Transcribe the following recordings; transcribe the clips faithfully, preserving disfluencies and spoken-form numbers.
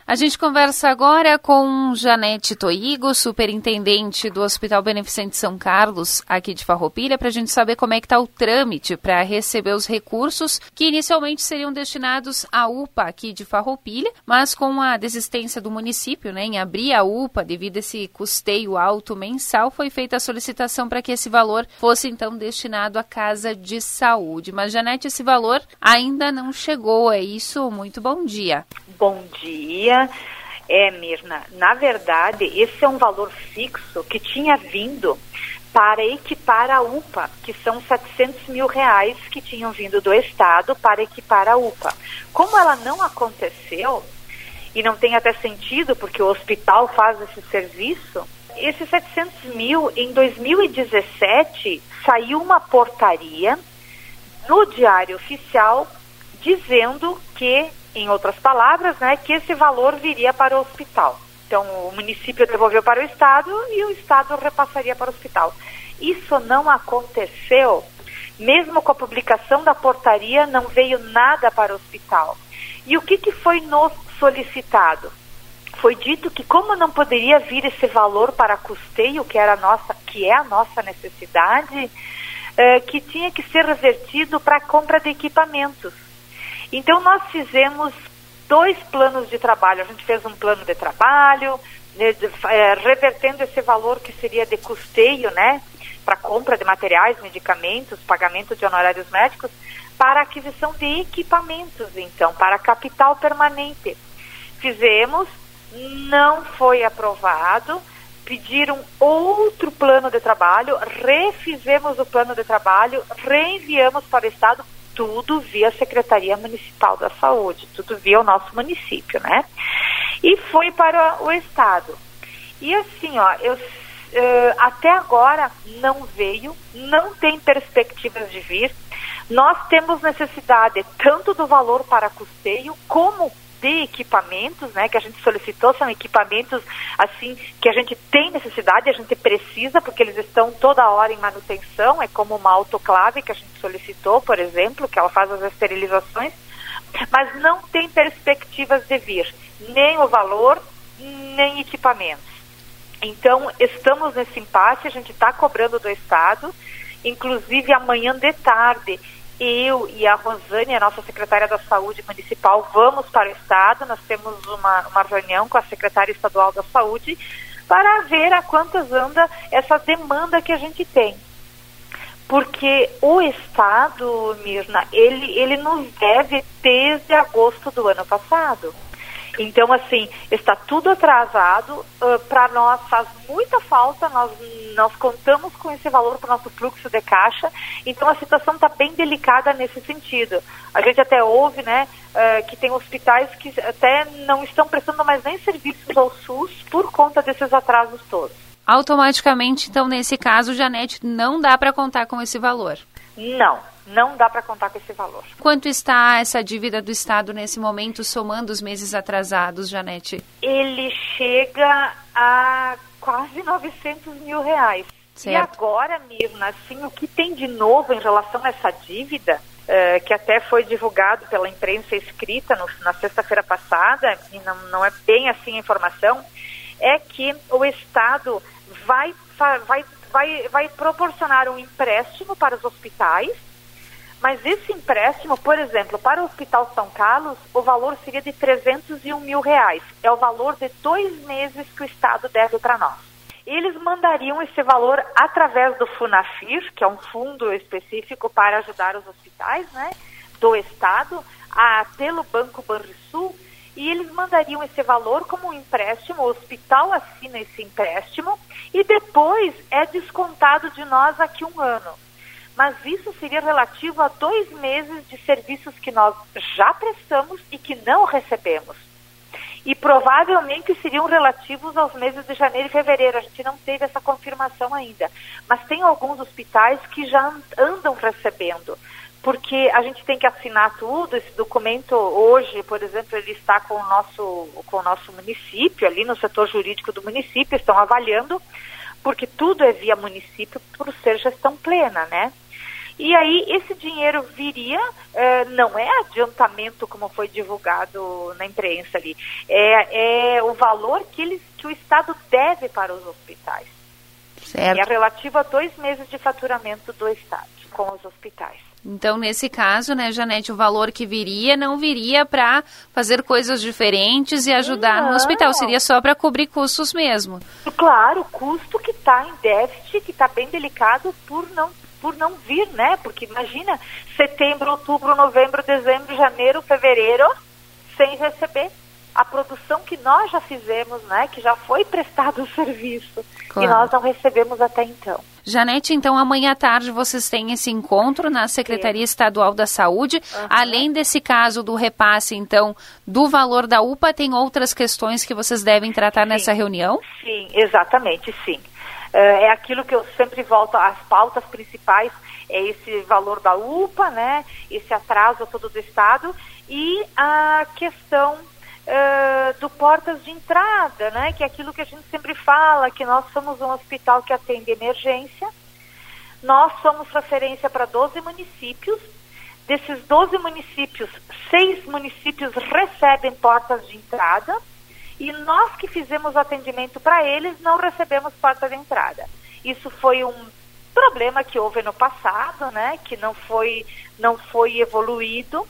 A gente conversa agora com Janete Toigo, superintendente do Hospital Beneficente São Carlos, aqui de Farroupilha, para a gente saber como é que está o trâmite para receber os recursos que inicialmente seriam destinados à U P A aqui de Farroupilha, mas com a desistência do município, né, em abrir a U P A devido a esse custeio alto mensal, foi feita a solicitação para que esse valor fosse então destinado à Casa de Saúde. Mas, Janete, esse valor ainda não chegou, é isso? Muito bom dia. Bom dia. É, Mirna, na verdade, esse é um valor fixo que tinha vindo para equipar a U P A, que são setecentos mil reais que tinham vindo do Estado para equipar a U P A. Como ela não aconteceu, e não tem até sentido, porque o hospital faz esse serviço, esses setecentos mil, em dois mil e dezessete, saiu uma portaria no Diário Oficial dizendo que, em outras palavras, né, que esse valor viria para o hospital. Então, o município devolveu para o Estado e o Estado repassaria para o hospital. Isso não aconteceu. Mesmo com a publicação da portaria, não veio nada para o hospital. E o que, que foi nos solicitado? Foi dito que, como não poderia vir esse valor para custeio, que, era a nossa, que é a nossa necessidade, eh, que tinha que ser revertido para a compra de equipamentos. Então, nós fizemos dois planos de trabalho. A gente fez um plano de trabalho, né, de, é, revertendo esse valor que seria de custeio, né, para compra de materiais, medicamentos, pagamento de honorários médicos, para aquisição de equipamentos, então, para capital permanente. Fizemos, não foi aprovado, pediram outro plano de trabalho, refizemos o plano de trabalho, reenviamos para o Estado, tudo via Secretaria Municipal da Saúde, tudo via o nosso município, né? E foi para o Estado. E assim, ó, eu, uh, até agora não veio, não tem perspectivas de vir. Nós temos necessidade tanto do valor para custeio, como de equipamentos, né, que a gente solicitou, são equipamentos, assim, que a gente tem necessidade, a gente precisa, porque eles estão toda hora em manutenção, é como uma autoclave que a gente solicitou, por exemplo, que ela faz as esterilizações, mas não tem perspectivas de vir, nem o valor, nem equipamentos. Então, estamos nesse impasse, a gente está cobrando do Estado, inclusive amanhã de tarde, eu e a Rosane, a nossa secretária da Saúde Municipal, vamos para o Estado. Nós temos uma, uma reunião com a secretária estadual da Saúde para ver a quantas anda essa demanda que a gente tem. Porque o Estado, Mirna, ele, ele nos deve desde agosto do ano passado. Então, assim, está tudo atrasado, uh, para nós faz muita falta, nós, nós contamos com esse valor para o nosso fluxo de caixa, então a situação está bem delicada nesse sentido. A gente até ouve, né, uh, que tem hospitais que até não estão prestando mais nem serviços ao SUS por conta desses atrasos todos. Automaticamente, então, nesse caso, Janete, não dá para contar com esse valor? Não. Não dá para contar com esse valor. Quanto está essa dívida do Estado nesse momento, somando os meses atrasados, Janete? Ele chega a quase novecentos mil reais. Certo. E agora, Mirna, assim, o que tem de novo em relação a essa dívida, uh, que até foi divulgado pela imprensa escrita no, na sexta-feira passada, e não, não é bem assim a informação, é que o Estado vai, vai, vai, vai proporcionar um empréstimo para os hospitais. Mas esse empréstimo, por exemplo, para o Hospital São Carlos, o valor seria de trezentos e um mil reais. É o valor de dois meses que o Estado deve para nós. Eles mandariam esse valor através do FUNAFIR, que é um fundo específico para ajudar os hospitais, né, do Estado, a, pelo Banco Banrisul, e eles mandariam esse valor como um empréstimo, o hospital assina esse empréstimo, e depois é descontado de nós aqui um ano. Mas isso seria relativo a dois meses de serviços que nós já prestamos e que não recebemos. E provavelmente seriam relativos aos meses de janeiro e fevereiro. A gente não teve essa confirmação ainda. Mas tem alguns hospitais que já andam recebendo. Porque a gente tem que assinar tudo. Esse documento hoje, por exemplo, ele está com o nosso, com o nosso município, ali no setor jurídico do município, estão avaliando, porque tudo é via município por ser gestão plena, né? E aí esse dinheiro viria, eh, não é adiantamento como foi divulgado na imprensa ali, é, é o valor que, eles, que o Estado deve para os hospitais. Certo. É relativo a dois meses de faturamento do Estado com os hospitais. Então, nesse caso, né, Janete, o valor que viria não viria para fazer coisas diferentes e ajudar não. no hospital, seria só para cobrir custos mesmo. Claro, o custo que está em déficit, que está bem delicado por não, por não vir, né? Porque imagina, setembro, outubro, novembro, dezembro, janeiro, fevereiro, sem receber a produção que nós já fizemos, né? Que já foi prestado o serviço, claro. E nós não recebemos até então. Janete, então amanhã à tarde vocês têm esse encontro na Secretaria Estadual da Saúde. Uhum. Além desse caso do repasse, então, do valor da U P A, tem outras questões que vocês devem tratar sim. nessa reunião? Sim, exatamente, sim. É aquilo que eu sempre volto, as pautas principais é esse valor da U P A, né? Esse atraso todo do Estado e a questão Uh, do portas de entrada, né? Que é aquilo que a gente sempre fala, que nós somos um hospital que atende emergência, nós somos referência para doze municípios, desses doze municípios, seis municípios recebem portas de entrada e nós que fizemos o atendimento para eles não recebemos porta de entrada. Isso foi um problema que houve no passado, né? Que não foi, não foi evoluído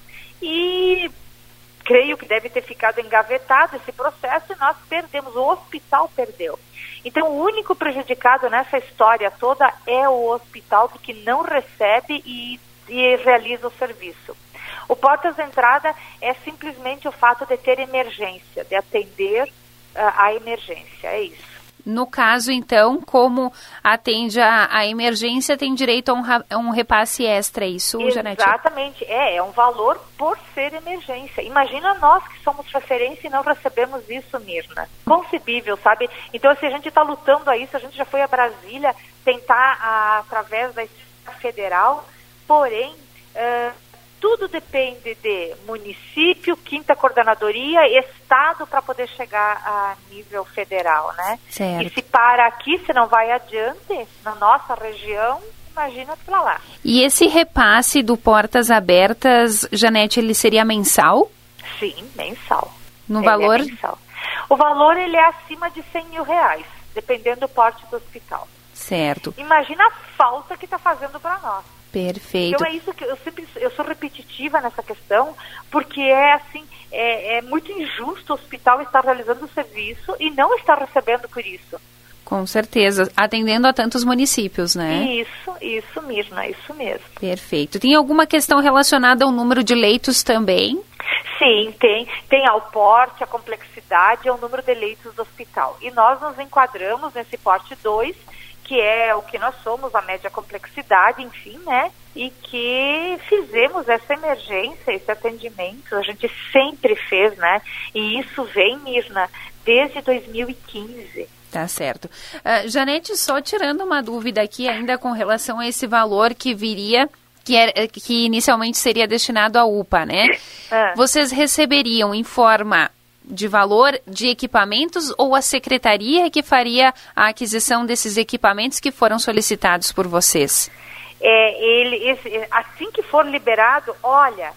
e creio que deve ter ficado engavetado esse processo e nós perdemos, o hospital perdeu. Então, o único prejudicado nessa história toda é o hospital, porque não recebe e, e realiza o serviço. O portas de entrada é simplesmente o fato de ter emergência, de atender uh, a emergência, é isso. No caso, então, como atende a, a emergência, tem direito a um, a um repasse extra, é isso, Janete? Exatamente, é, é um valor por ser emergência. Imagina nós que somos referência e não recebemos isso, Mirna. Concebível, sabe? Então, se a gente está lutando a isso, a gente já foi a Brasília tentar, a, através da esfera federal, porém, uh, tudo depende de município, quinta coordenadoria, estado para poder chegar a nível federal, né? Certo. E se para aqui, se não vai adiante, na nossa região, imagina para lá. E esse repasse do Portas Abertas, Janete, ele seria mensal? Sim, mensal. No ele valor? É mensal. O valor, ele é acima de cem mil reais, dependendo do porte do hospital. Certo. Imagina a falta que está fazendo para nós. Perfeito. Então é isso que eu sempre, eu sou repetitiva nessa questão, porque é assim, é, é muito injusto o hospital estar realizando o serviço e não estar recebendo por isso. Com certeza, atendendo a tantos municípios, né? Isso, isso mesmo, é isso mesmo. Perfeito. Tem alguma questão relacionada ao número de leitos também? Sim, tem. Tem ao porte, a complexidade e ao número de leitos do hospital. E nós nos enquadramos nesse porte dois, que é o que nós somos, a média complexidade, enfim, né? E que fizemos essa emergência, esse atendimento, a gente sempre fez, né? E isso vem, Mirna, desde dois mil e quinze. Tá certo. Uh, Janete, só tirando uma dúvida aqui ainda com relação a esse valor que viria, que, era, que inicialmente seria destinado à U P A, né? Ah. Vocês receberiam em forma de valor de equipamentos ou a secretaria que faria a aquisição desses equipamentos que foram solicitados por vocês? É, ele, esse, assim que for liberado, olha,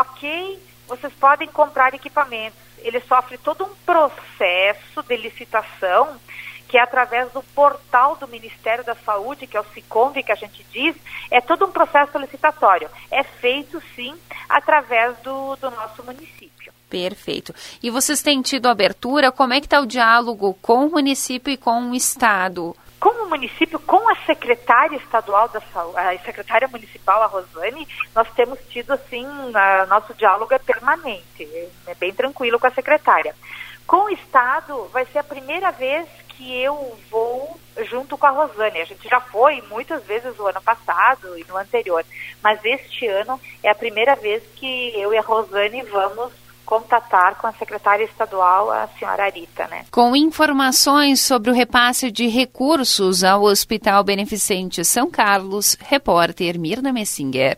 ok, vocês podem comprar equipamentos. Ele sofre todo um processo de licitação, que é através do portal do Ministério da Saúde, que é o SICOMV, que a gente diz, é todo um processo licitatório. É feito, sim, através do, do nosso município. Perfeito. E vocês têm tido abertura? Como é que está o diálogo com o município e com o Estado? Com o município, com a secretária estadual da saúde, a secretária municipal, a Rosane, nós temos tido, assim, a, nosso diálogo é permanente, é bem tranquilo com a secretária. Com o Estado, vai ser a primeira vez que eu vou junto com a Rosane. A gente já foi muitas vezes o ano passado e no anterior, mas este ano é a primeira vez que eu e a Rosane vamos contatar com a secretária estadual, a senhora Arita, né? Com informações sobre o repasse de recursos ao Hospital Beneficente São Carlos, repórter Mirna Messinger.